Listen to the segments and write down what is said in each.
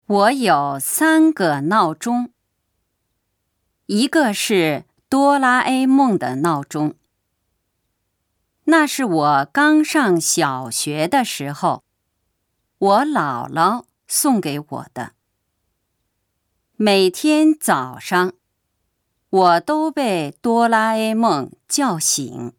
我有3个闹钟，一个是哆啦 A 梦的闹钟，那是我刚上小学的时候，我姥姥送给我的。每天早上，我都被哆啦 A 梦叫醒。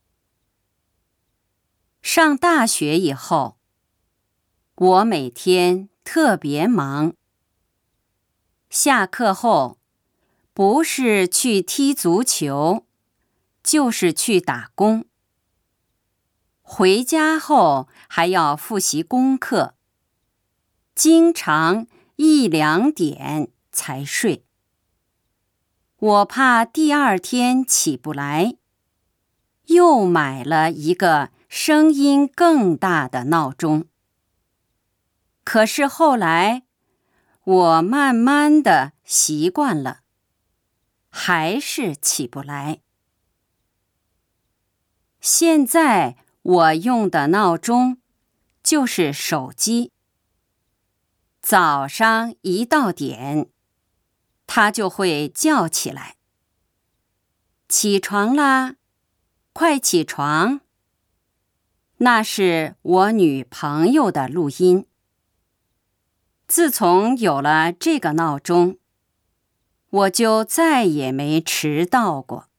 上大学以后，我每天特别忙。下课后，不是去踢足球，就是去打工。回家后还要复习功课，经常1、2点才睡。我怕第2天起不来，又买了一个声音更大的闹钟。可是后来，我慢慢地习惯了，还是起不来。现在我用的闹钟就是手机。早上一到点，它就会叫起来。起床啦，快起床。那是我女朋友的录音。自从有了这个闹钟，我就再也没迟到过。